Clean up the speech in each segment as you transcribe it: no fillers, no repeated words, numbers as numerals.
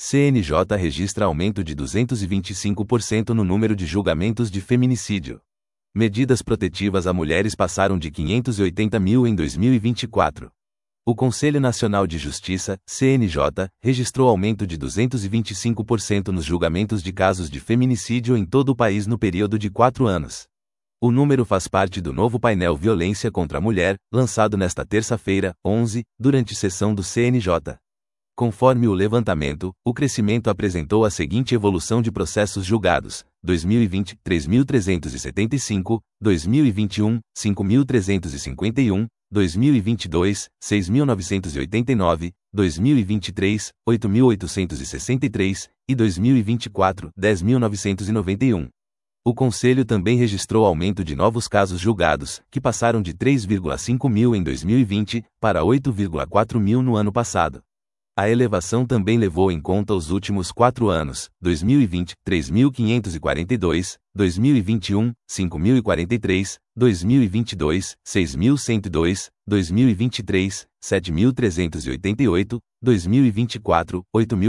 CNJ registra aumento de 225% no número de julgamentos de feminicídio. Medidas protetivas a mulheres passaram de 580 mil em 2024. O Conselho Nacional de Justiça, CNJ, registrou aumento de 225% nos julgamentos de casos de feminicídio em todo o país no período de 4 anos. O número faz parte do novo painel Violência contra a Mulher, lançado nesta terça-feira, 11, durante sessão do CNJ. Conforme o levantamento, o crescimento apresentou a seguinte evolução de processos julgados: 2020, 3.375, 2021, 5.351, 2022, 6.989, 2023, 8.863 e 2024, 10.991. O Conselho também registrou aumento de novos casos julgados, que passaram de 3,5 mil em 2020 para 8,4 mil no ano passado. A elevação também levou em conta os últimos 4 anos, 2020, 3.542, 2021, 5.043, 2022, 6.102, 2023, 7.388, 2024,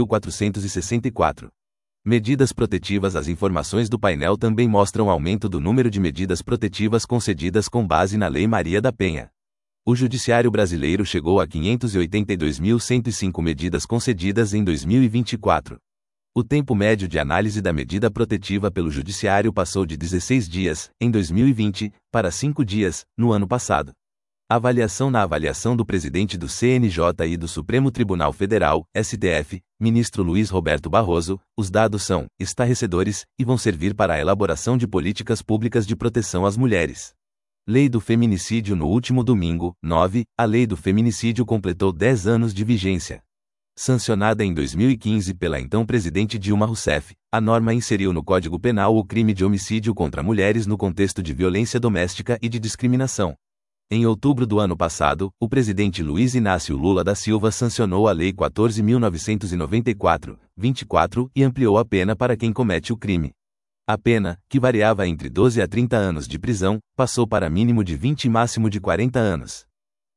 8.464. Medidas protetivas. As informações do painel também mostram aumento do número de medidas protetivas concedidas com base na Lei Maria da Penha. O Judiciário brasileiro chegou a 582.105 medidas concedidas em 2024. O tempo médio de análise da medida protetiva pelo Judiciário passou de 16 dias, em 2020, para 5 dias, no ano passado. Avaliação. Na avaliação do presidente do CNJ e do Supremo Tribunal Federal, STF, ministro Luiz Roberto Barroso, os dados são estarrecedores e vão servir para a elaboração de políticas públicas de proteção às mulheres. Lei do Feminicídio. No último domingo, 9, a Lei do Feminicídio completou 10 anos de vigência. Sancionada em 2015 pela então presidente Dilma Rousseff, a norma inseriu no Código Penal o crime de homicídio contra mulheres no contexto de violência doméstica e de discriminação. Em outubro do ano passado, o presidente Luiz Inácio Lula da Silva sancionou a Lei 14.994/24 e ampliou a pena para quem comete o crime. A pena, que variava entre 12 a 30 anos de prisão, passou para mínimo de 20 e máximo de 40 anos.